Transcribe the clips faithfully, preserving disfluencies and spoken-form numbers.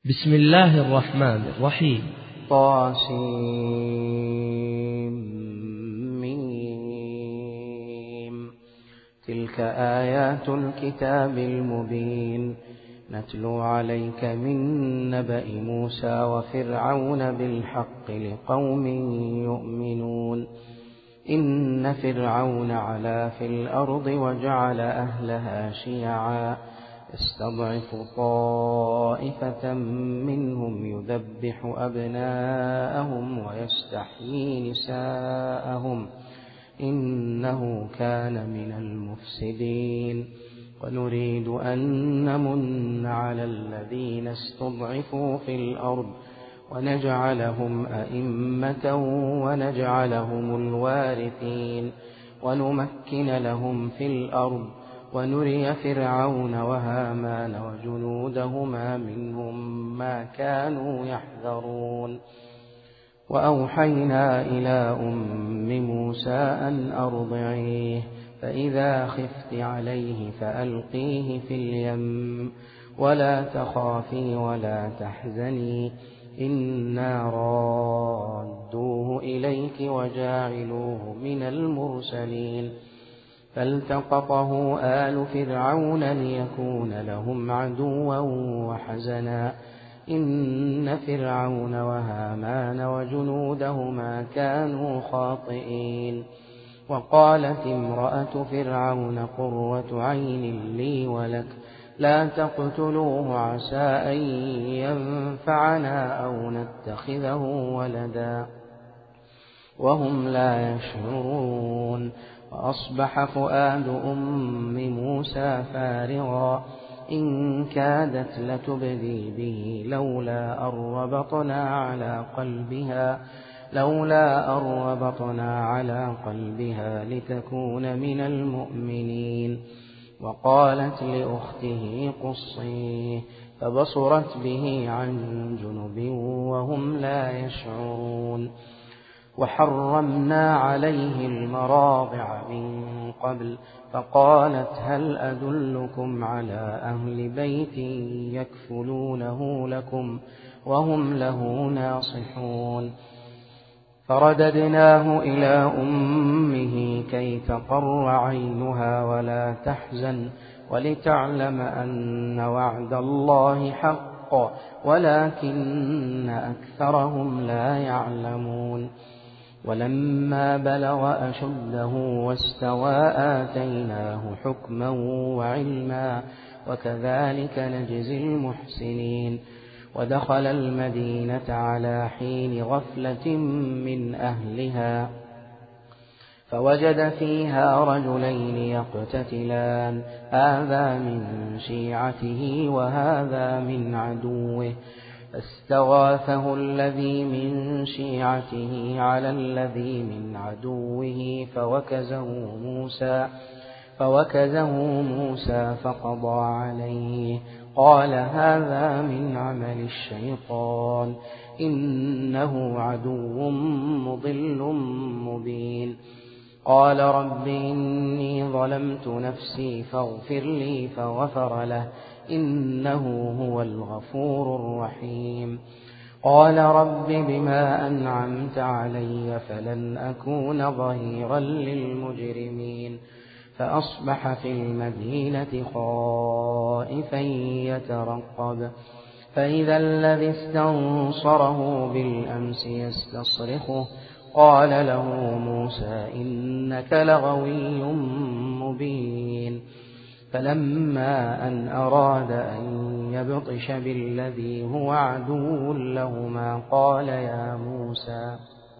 بسم الله الرحمن الرحيم. طاسيم. تلك آيات الكتاب المبين نتلو عليك من نبأ موسى وفرعون بالحق لقوم يؤمنون. إن فرعون علا في الأرض وجعل أهلها شيعا يستضعف طائفة منهم يذبح أبناءهم ويستحيي نساءهم إنه كان من المفسدين. ونريد أن نمن على الذين استضعفوا في الأرض ونجعلهم أئمة ونجعلهم الوارثين ونمكن لهم في الأرض ونري فرعون وهامان وجنودهما منهم ما كانوا يحذرون. وأوحينا إلى أم موسى أن أرضعيه فإذا خفت عليه فألقيه في اليم ولا تخافي ولا تحزني إنا رادوه إليك وجاعلوه من المرسلين. فالتقطه آل فرعون ليكون لهم عدوا وحزنا إن فرعون وهامان وجنودهما كانوا خاطئين. وقالت امرأة فرعون قرة عين لي ولك لا تقتلوه عسى أن ينفعنا أو نتخذه ولدا وهم لا يشعرون. وأصبح فؤاد أم موسى فارغا إن كادت لتبدي به لولا أربطنا على قلبها لولا أربطنا على قلبها لتكون من المؤمنين. وقالت لأخته قصيه فبصرت به عن جنب وهم لا يشعرون. وحرمنا عليه المراضع من قبل فقالت هل أدلكم على أهل بيت يكفلونه لكم وهم له ناصحون. فرددناه إلى أمه كي تقر عينها ولا تحزن ولتعلم أن وعد الله حق ولكن أكثرهم لا يعلمون. ولما بلغ أشده واستوى آتيناه حكما وعلما وكذلك نجزي المحسنين. ودخل المدينة على حين غفلة من أهلها فوجد فيها رجلين يقتتلان هذا من شيعته وهذا من عدوه فاستغاثه الذي من شيعته على الذي من عدوه فوكزه موسى فوكزه موسى فقضى عليه قال هذا من عمل الشيطان إنه عدو مضل مبين. قال رب إني ظلمت نفسي فاغفر لي فغفر له إنه هو الغفور الرحيم. قال رب بما أنعمت علي فلن أكون ظهيرا للمجرمين. فأصبح في المدينة خائفا يترقب فإذا الذي استنصره بالأمس يستصرخه قال له موسى إنك لغوي مبين. فلما أن أراد أن يبطش بالذي هو عدو لهما قال يا موسى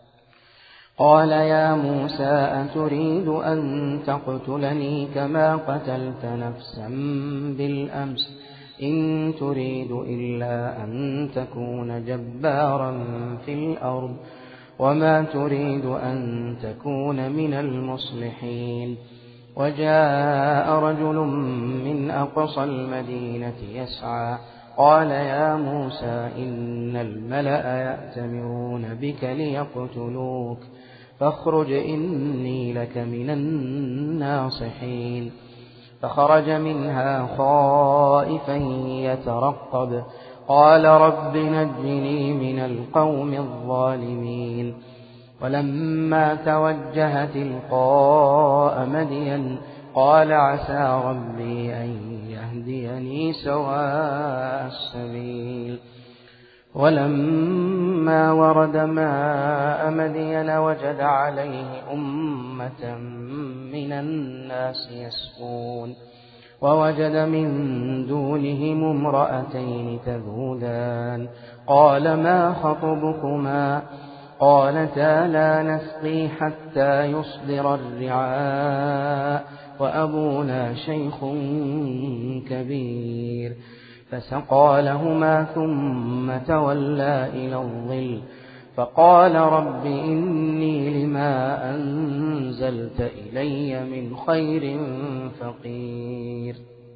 قال يا موسى أتريد أن تقتلني كما قتلت نفسا بالأمس إن تريد إلا أن تكون جبارا في الأرض وما تريد أن تكون من المصلحين. وجاء رجل من أقصى المدينة يسعى قال يا موسى إن الملأ يأتمرون بك ليقتلوك فاخرج إني لك من الناصحين. فخرج منها خائفا يترقب قال رب نجني من القوم الظالمين ولما توجه تلقاء مدين قال عسى ربي أن يهديني سواء السبيل ولما ورد ماء مدين وجد عليه أمة من الناس يسقون ووجد من دونهم امرأتين تذودان قال ما خطبكما قالتا لا نسقي حتى يصدر الرعاء وأبونا شيخ كبير فسقى لهما ثم تولى إلى الظل فقال رب إني لما أنزلت إلي من خير فقير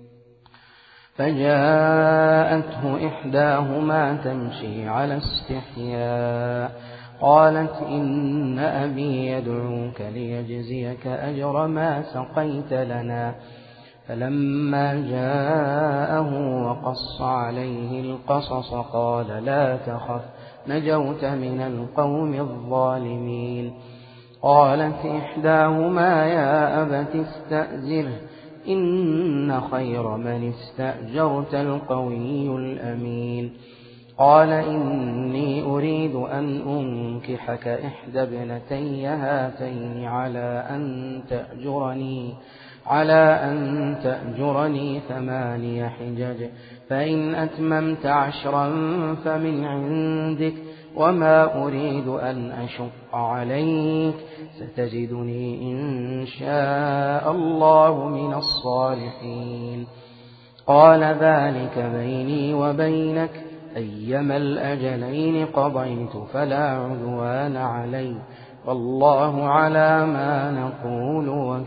فجاءته إحداهما تمشي على استحياء قالت إن أبي يدعوك ليجزيك أجر ما سقيت لنا فلما جاءه وقص عليه القصص قال لا تخف نجوت من القوم الظالمين قالت إحداهما يا أبت استأجره إن خير من استأجرت القوي الأمين قال إني أريد أن أنكحك إحدى ابنتي هاتين على أن تأجرني على أن تأجرني ثماني حجج فإن أتممت عشرا فمن عندك وما أريد أن أشق عليك ستجدني إن شاء الله من الصالحين قال ذلك بيني وبينك أيما الأجلين قضيت فلا عدوان علي والله على ما نقول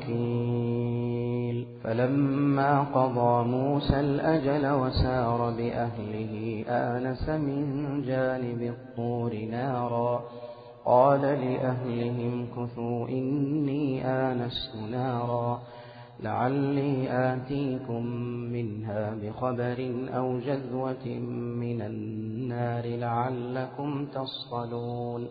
وكيل فلما قضى موسى الأجل وسار بأهله آنس من جانب الطور نارا قال لأهلهم كثوا إني آنست نارا لعلي آتيكم منها بخبر أو جذوة من النار لعلكم تصطلون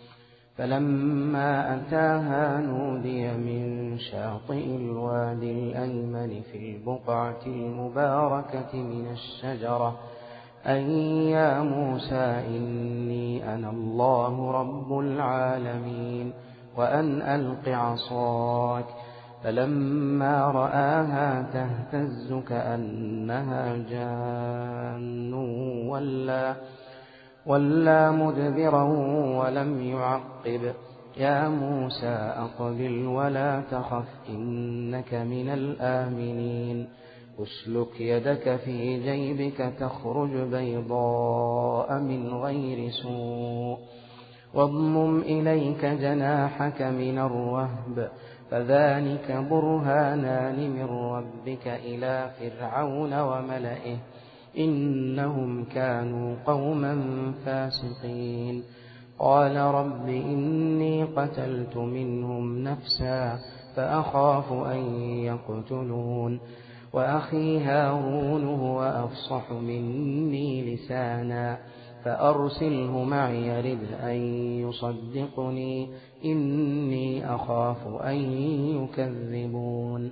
فلما أتاها نودي من شاطئ الوادي الأيمن في البقعة المباركة من الشجرة أن يا موسى إني أنا الله رب العالمين وأن ألق عصاك فلما رآها تهتز كأنها جان ولا ولا مدبرا ولم يعقب يا موسى أقبل ولا تخف إنك من الآمنين أسلك يدك في جيبك تخرج بيضاء من غير سوء واضمم إليك جناحك من الرهب فذلك برهانان من ربك إلى فرعون وملئه إنهم كانوا قوما فاسقين قال رب إني قتلت منهم نفسا فأخاف أن يقتلون وأخي هارون هو أفصح مني لسانا فأرسله معي رد أن يصدقني إني أخاف أن يكذبون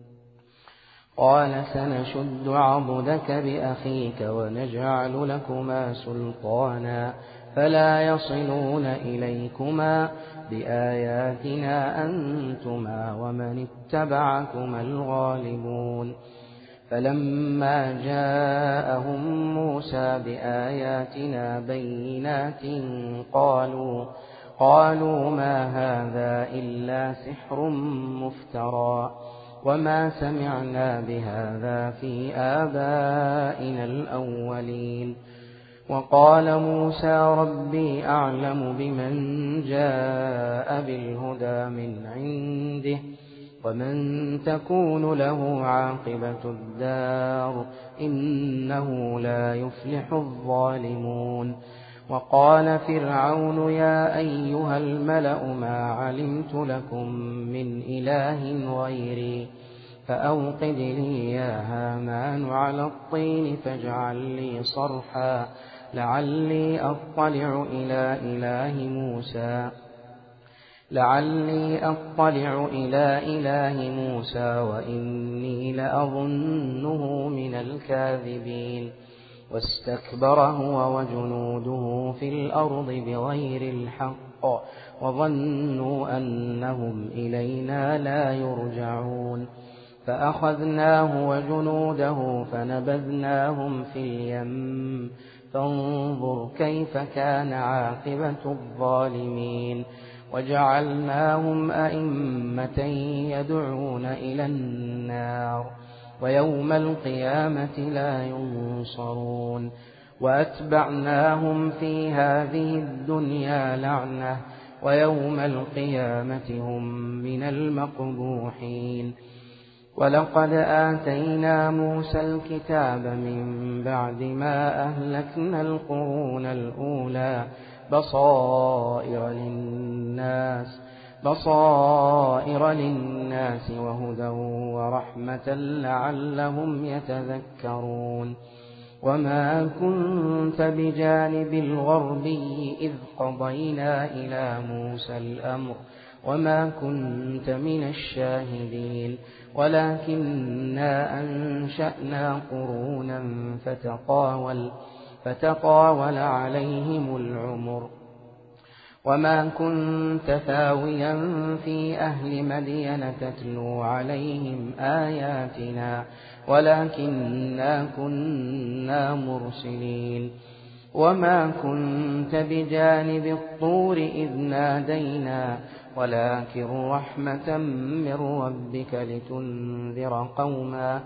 قال سنشد عضدك بأخيك ونجعل لكما سلطانا فلا يصلون إليكما بآياتنا أنتما ومن اتبعكما الغالبون فلما جاءهم موسى بآياتنا بينات قالوا قالوا ما هذا إلا سحر مفترى وما سمعنا بهذا في آبائنا الأولين وقال موسى ربي أعلم بمن جاء بالهدى من عنده ومن تكون له عاقبة الدار إنه لا يفلح الظالمون وقال فرعون يا أيها الملأ ما علمت لكم من إله غيري فأوقد لي يا هامان على الطين فاجعل لي صرحا لعلي أطلع إلى إله موسى لعلي أطلع إلى إله موسى وإني لأظنه من الكاذبين واستكبر هو وجنوده في الأرض بغير الحق وظنوا أنهم إلينا لا يرجعون فأخذناه وجنوده فنبذناهم في اليم فانظر كيف كان عاقبة الظالمين وجعلناهم أئمة يدعون إلى النار ويوم القيامة لا ينصرون وأتبعناهم في هذه الدنيا لعنة ويوم القيامة هم من المقبوحين ولقد آتينا موسى الكتاب من بعد ما أهلكنا القرون الأولى بصائر للناس بصائر للناس وهدى ورحمة لعلهم يتذكرون وما كنت بجانب الغربي إذ قضينا إلى موسى الأمر وما كنت من الشاهدين ولكننا أنشأنا قرونا فتطاول فتطاول عليهم العمر وما كنت ثاويا في أهل مدين تتلو عليهم آياتنا ولكننا كنا مرسلين وما كنت بجانب الطور إذ نادينا ولكن رحمة من ربك لتنذر قوما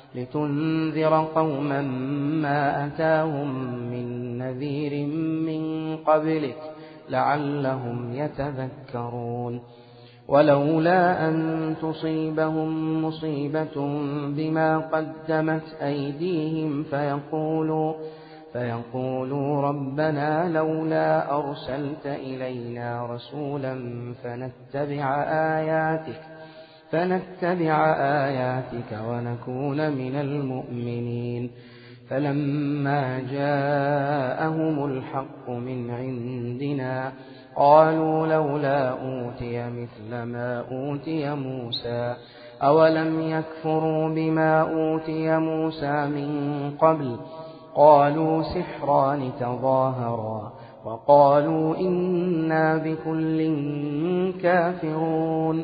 لتنذر قوما ما أتاهم من نذير من قبلك لعلهم يتذكرون ولولا أن تصيبهم مصيبة بما قدمت أيديهم فيقولوا فيقولوا ربنا لولا أرسلت إلينا رسولا فنتبع آياتك فنتبع آياتك ونكون من المؤمنين فلما جاءهم الحق من عندنا قالوا لولا أوتي مثل ما أوتي موسى أولم يكفروا بما أوتي موسى من قبل قالوا سحران تظاهرا وقالوا إنا بكل كافرون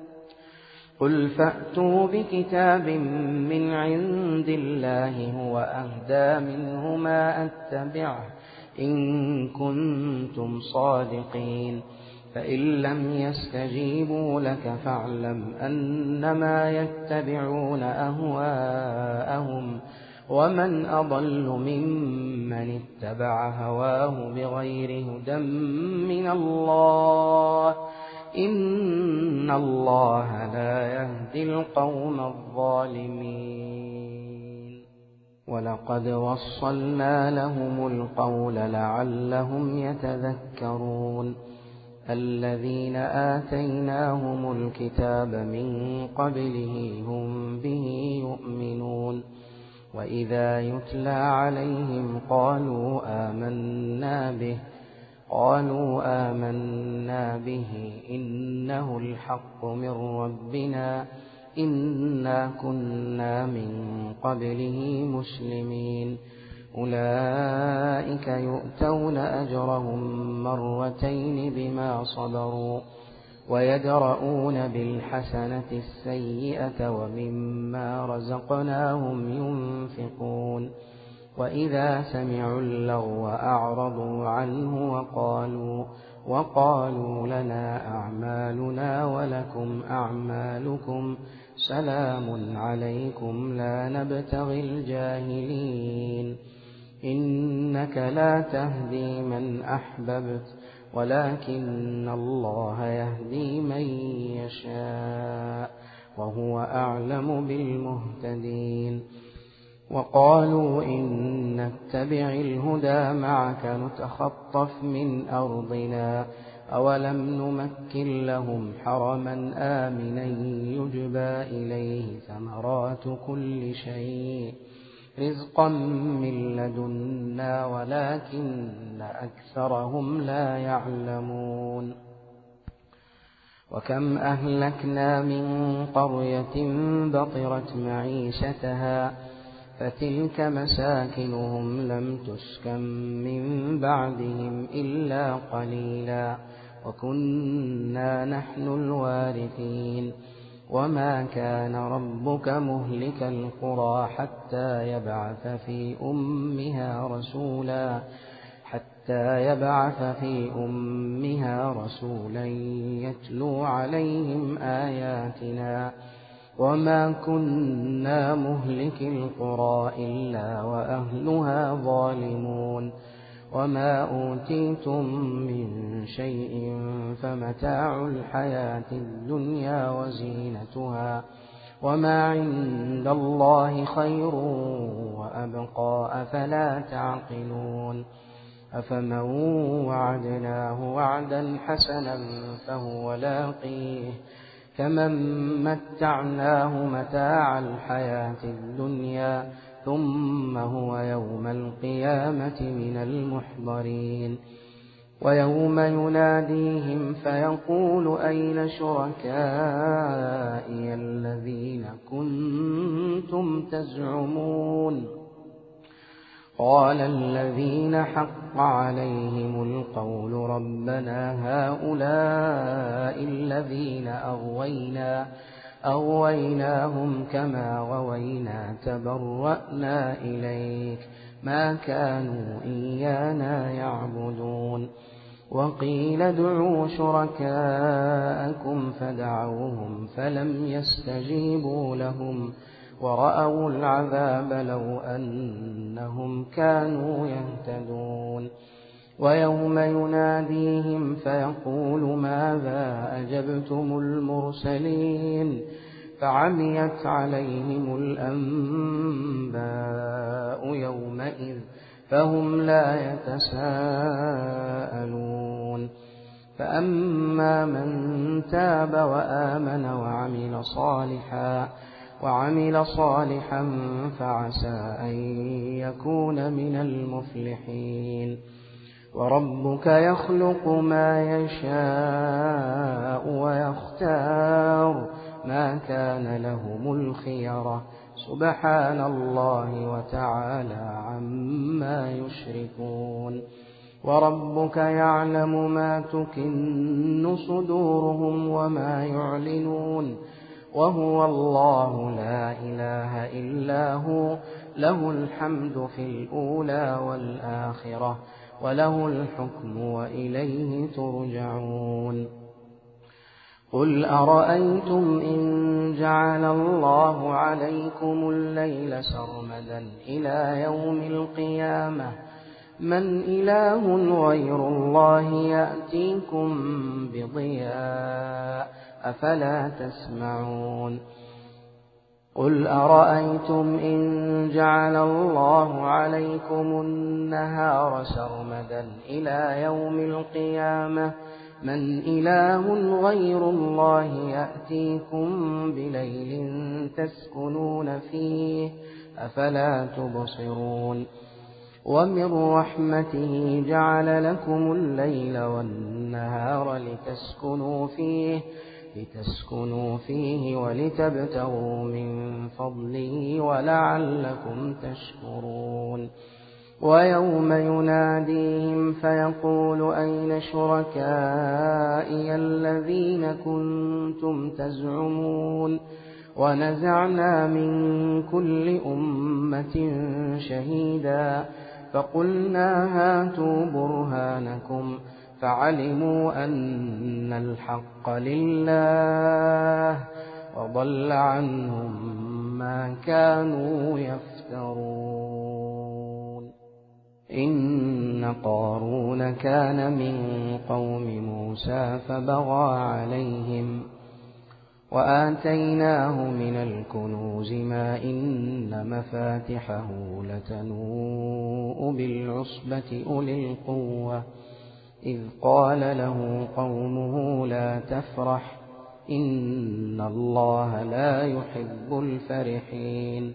قل فأتوا بكتاب من عند الله هو أهدى منهما أتبعه إن كنتم صادقين فإن لم يستجيبوا لك فاعلم أنما يتبعون أهواءهم ومن أضل ممن اتبع هواه بغير هدى من الله إن الله لا يهدي القوم الظالمين ولقد وصلنا لهم القول لعلهم يتذكرون الذين آتيناهم الكتاب من قبله هم به يؤمنون وإذا يتلى عليهم قالوا آمنا به قالوا آمنا به إنه الحق من ربنا إنا كنا من قبله مسلمين أولئك يؤتون أجرهم مرتين بما صبروا ويدرؤون بالحسنة السيئة ومما رزقناهم ينفقون وإذا سمعوا اللغو أعرضوا عنه وقالوا وقالوا لنا أعمالنا ولكم أعمالكم سلام عليكم لا نبتغي الجاهلين إنك لا تهدي من أحببت ولكن الله يهدي من يشاء وهو أعلم بالمهتدين وقالوا إن نتبع الهدى معك نتخطف من أرضنا أولم نمكن لهم حرما آمنا يجبى إليه ثمرات كل شيء رزقا من لدنا ولكن أكثرهم لا يعلمون وكم أهلكنا من قرية بطرت معيشتها فتلك مساكنهم لم تسكن من بعدهم إلا قليلا وكنا نحن الوارثين وما كان ربك مهلك القرى حتى يبعث في أمها رسولا حتى يبعث في أمها رسولا يتلو عليهم آياتنا وما كنا مهلك القرى إلا وأهلها ظالمون وما أوتيتم من شيء فمتاع الحياة الدنيا وزينتها وما عند الله خير وأبقى أفلا تعقلون أفمن وعدناه وعدا حسنا فهو لاقيه كمن متعناه متاع الحياة الدنيا ثم هو يوم القيامة من المحضرين ويوم يناديهم فيقول أين شركائي الذين كنتم تزعمون قال الذين حق عليهم القول ربنا هؤلاء الذين أغوينا أغويناهم كما غوينا تبرأنا إليك ما كانوا إيانا يعبدون وقيل ادعوا شركاءكم فدعوهم فلم يستجيبوا لهم ورأوا العذاب لو أنهم كانوا يهتدون ويوم يناديهم فيقول ماذا أجبتم المرسلين فعميت عليهم الأنباء يومئذ فهم لا يتساءلون فأما من تاب وآمن وعمل صالحا وعمل صالحا فعسى أن يكون من المفلحين وربك يخلق ما يشاء ويختار ما كان لهم الخيرة سبحان الله وتعالى عما يشركون وربك يعلم ما تكن صدورهم وما يعلنون وهو الله لا إله إلا هو له الحمد في الأولى والآخرة وله الحكم وإليه ترجعون قل أرأيتم إن جعل الله عليكم الليل سرمدا إلى يوم القيامة من إله غير الله يأتيكم بضياء أفلا تسمعون قل أرأيتم إن جعل الله عليكم النهار سرمدا إلى يوم القيامة من إله غير الله يأتيكم بليل تسكنون فيه أفلا تبصرون ومن رحمته جعل لكم الليل والنهار لتسكنوا فيه لتسكنوا فيه ولتبتغوا من فضله ولعلكم تشكرون ويوم يناديهم فيقول أين شركائي الذين كنتم تزعمون ونزعنا من كل أمة شهيدا فقلنا هاتوا برهانكم فعلموا أن الحق لله وضل عنهم ما كانوا يفترون إن قارون كان من قوم موسى فبغى عليهم وآتيناه من الكنوز ما إن مفاتحه لتنوء بالعصبة أولي القوة إذ قال له قومه لا تفرح إن الله لا يحب الفرحين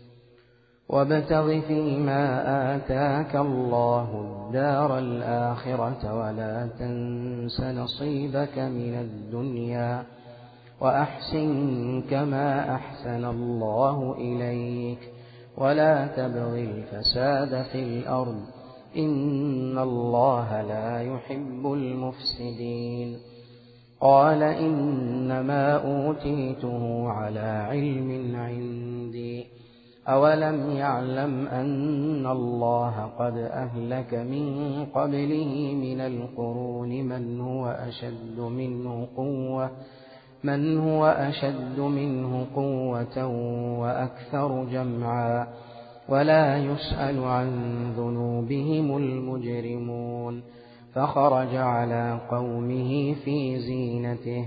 وابتغ فيما آتاك الله الدار الآخرة ولا تنس نصيبك من الدنيا وأحسن كما أحسن الله إليك ولا تبغ الفساد في الأرض إن الله لا يحب المفسدين قال إنما أوتيته على علم عندي أولم يعلم أن الله قد أهلك من قبله من القرون من هو أشد منه قوة من هو أشد منه قوة وأكثر جمعا ولا يسأل عن ذنوبهم المجرمون فخرج على قومه في زينته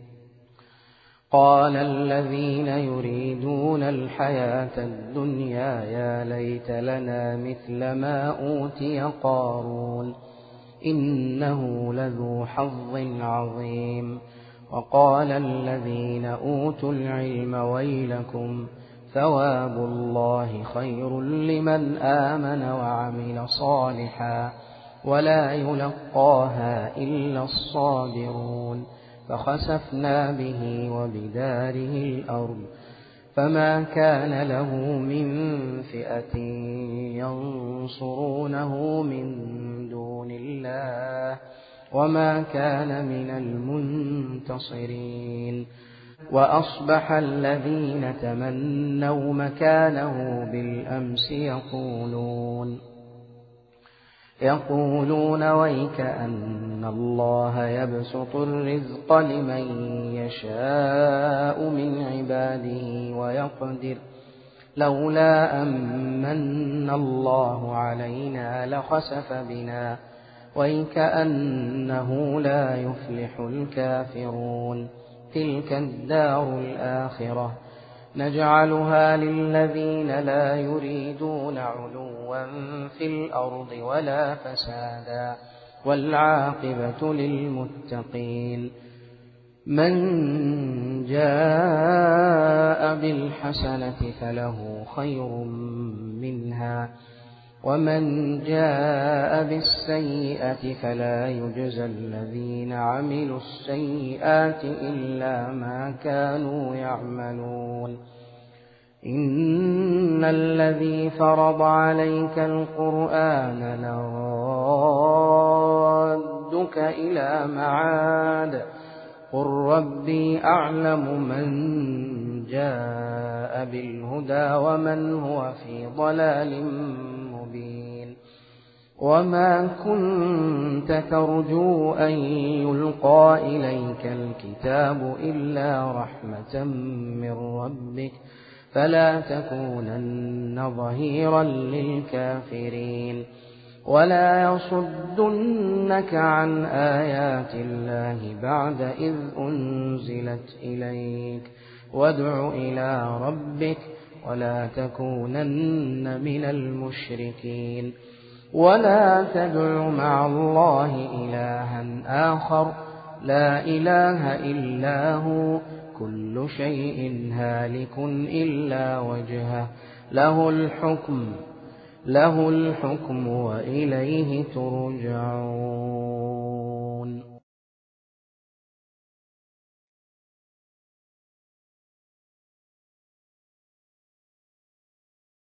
قال الذين يريدون الحياة الدنيا يا ليت لنا مثل ما أوتي قارون إنه لذو حظ عظيم وقال الذين أوتوا العلم ويلكم ثواب الله خير لمن آمن وعمل صالحا ولا يلقاها إلا الصابرون فخسفنا به وبداره الأرض فما كان له من فئة ينصرونه من دون الله وما كان من المنتصرين وأصبح الذين تمنوا مكانه بالأمس يقولون يقولون ويكأن الله يبسط الرزق لمن يشاء من عباده ويقدر لولا أمن الله علينا لخسف بنا ويكأنه لا يفلح الكافرون تلك الدار الآخرة نجعلها للذين لا يريدون علوا في الأرض ولا فسادا والعاقبة للمتقين من جاء بالحسنة فله خير منها ومن جاء بالسيئة فلا يجزى الذين عملوا السيئات إلا ما كانوا يعملون إن الذي فرض عليك القرآن لرادك إلى معاد قل ربي أعلم من جاء بالهدى ومن هو في ضلال مبين وما كنت ترجو أن يلقى إليك الكتاب إلا رحمة من ربك فلا تكونن ظهيرا للكافرين ولا يصدنك عن آيات الله بعد إذ أنزلت إليك وادع إلى ربك ولا تكونن من المشركين ولا تدع مع الله إلها آخر لا إله إلا هو كل شيء هالك إلا وجهه له الحكم له الحكم وإليه ترجعون.